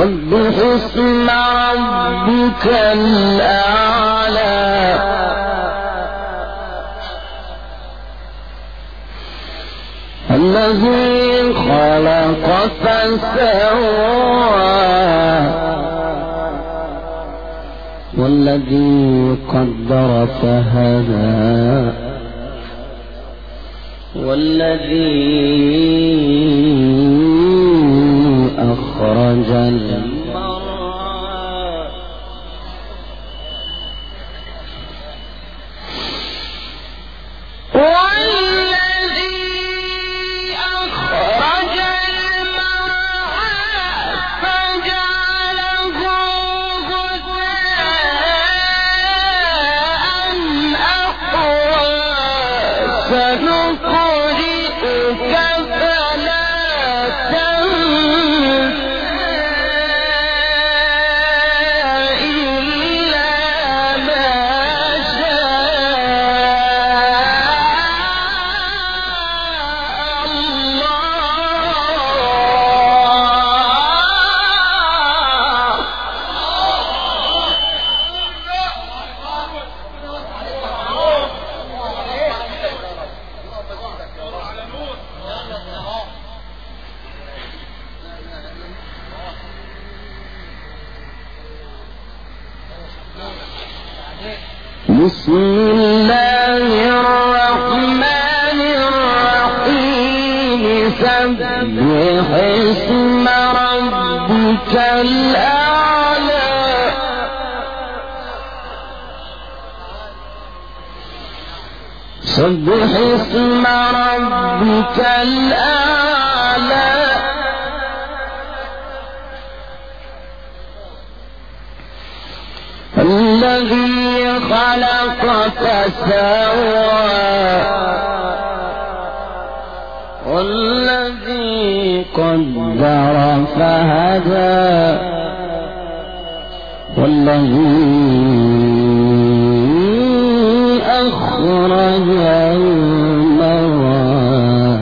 سبح اسم ربك الأعلى الذي خلق فسوى والذي قدر فهدى والذي أخرج المرعى والذي أخرج المرعى فجعله غثاء أحوى سنقرئك فلا بسم الله الرحمن الرحيم سبح اسم ربك الأعلى سبح اسم ربك الأعلى الذي خلق فسوى والذي قدر فهدى والذي أخرج المرعى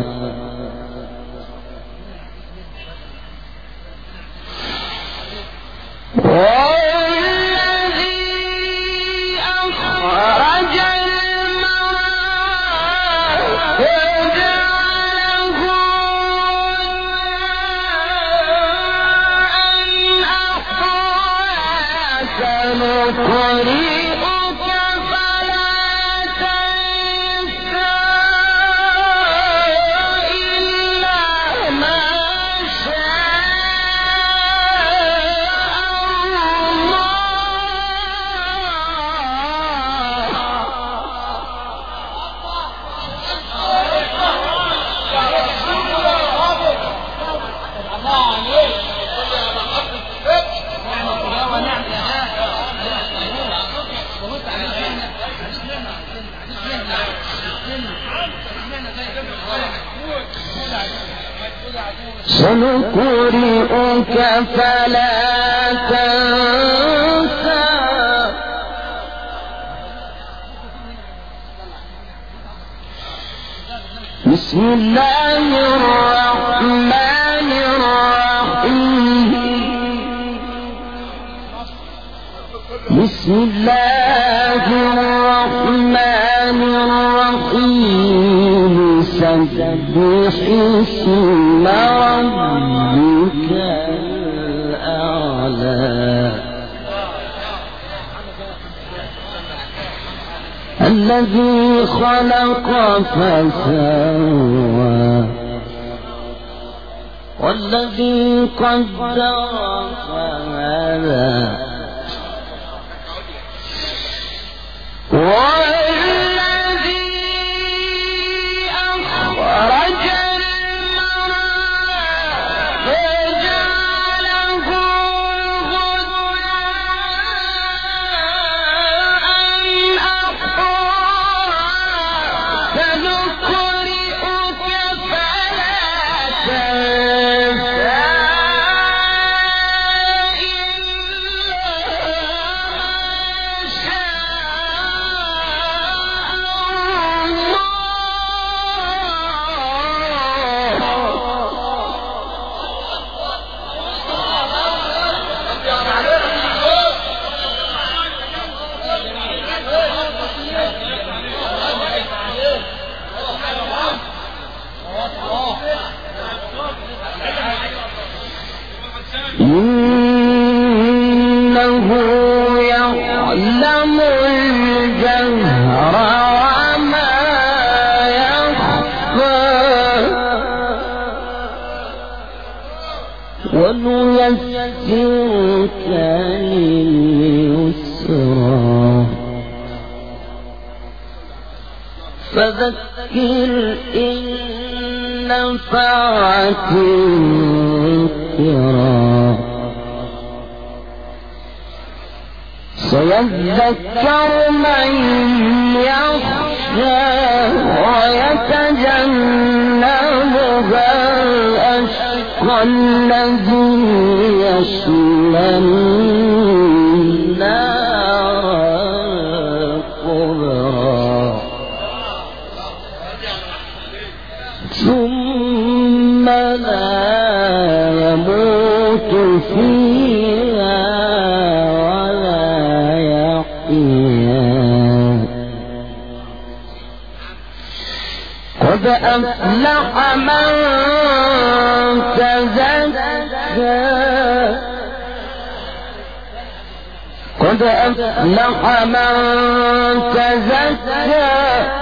سنقرئك فلا تنسى بسم الله الرحمن الرحيم بسم الله الرحمن الرحيم سبح اسم ربك الأعلى الذي خلق فسوى والذي قدر فهدى ونيسرك لليسرى فذكر إن نفعت الذكرى سيذكر من يخشى ويتجنبها الأشقى الذي يصلى النار الكبرى ثم لا يموت فيها ولا يحيا قد أفلح من تزكى قد أفلح من تزكى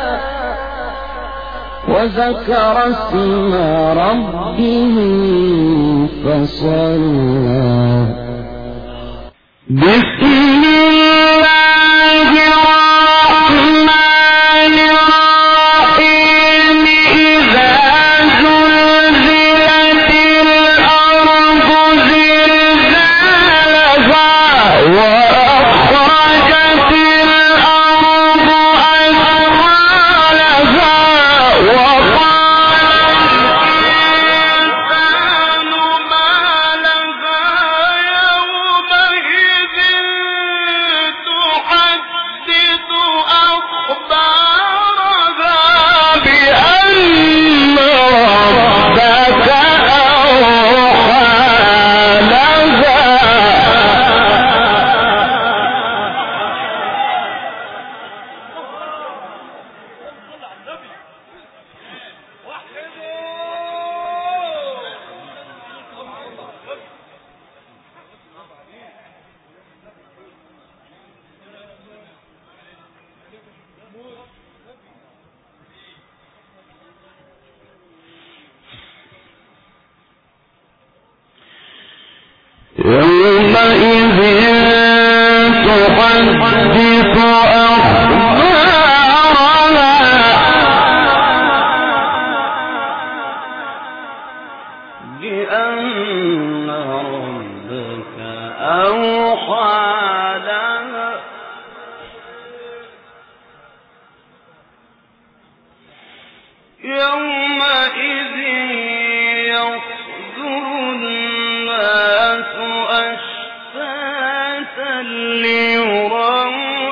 وذكر اسم ربه فصلى بسم الله الرحمن الرحيم إذا زلزلت الأرض زلزالها وأخرجت الأرض أثقالها يومئذ تحدث أخبارها بأن ربك أوحى لها يومئذ يصدر الناس أشتاتا ليروا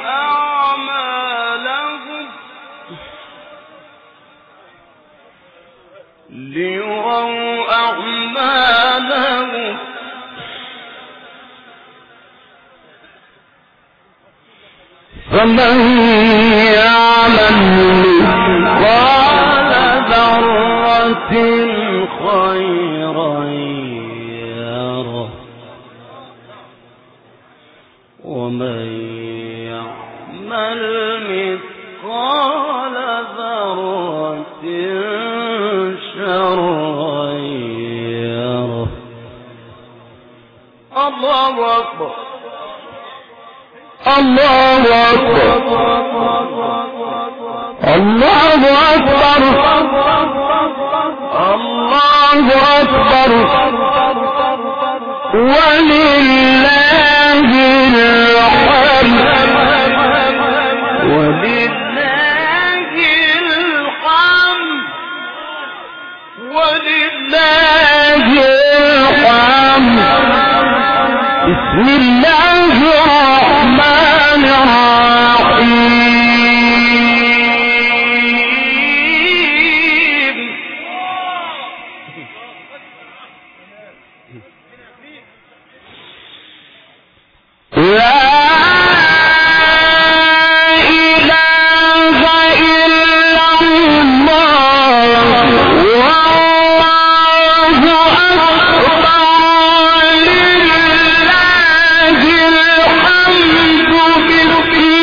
أعمالهم فمن يعمل مثقال ذرة خيرا يره ومن يعمل مثقال ذرة شرا يره الله أكبر الله أكبر الله أكبر الله أكبر ولله الحمد ولله الحمد ولله الحمد بسم الله الرحمن الرحيم لا إله إلا الله والله أكبر ولله الحمد بسم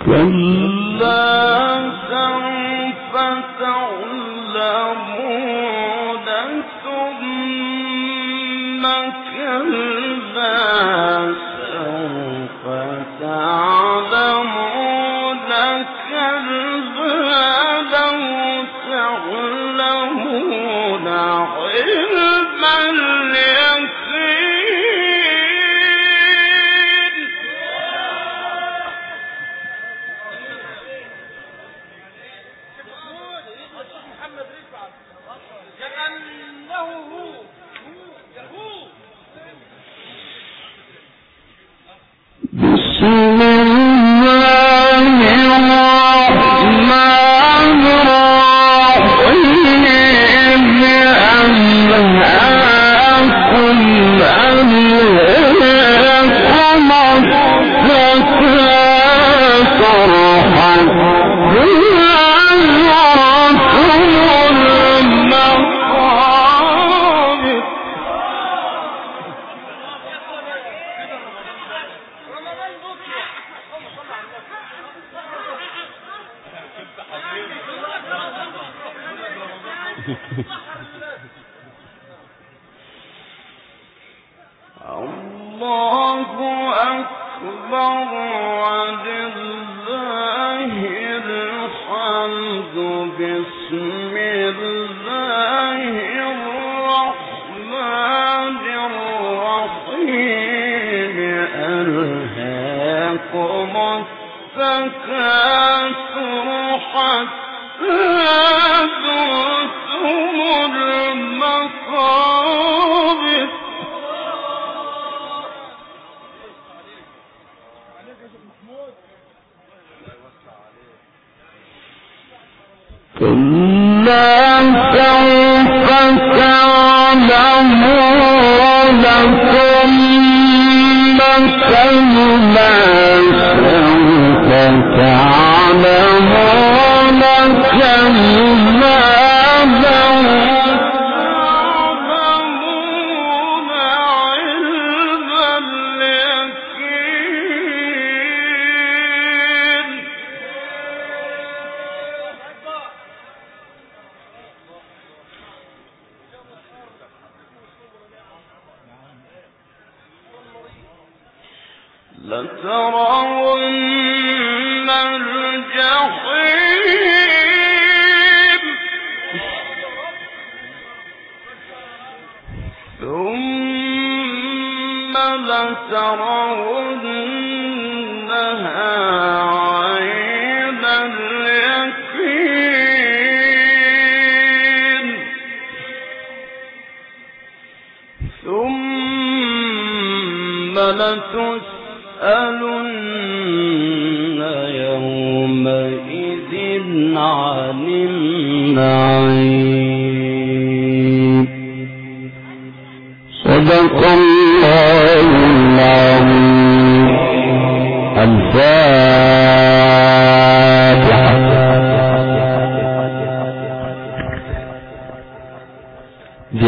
لترون الجحيم ثم لترونها عين اليقين ثم لتسألن يومئذ عن النعيم. صدق الله العظيم. الفاتحة.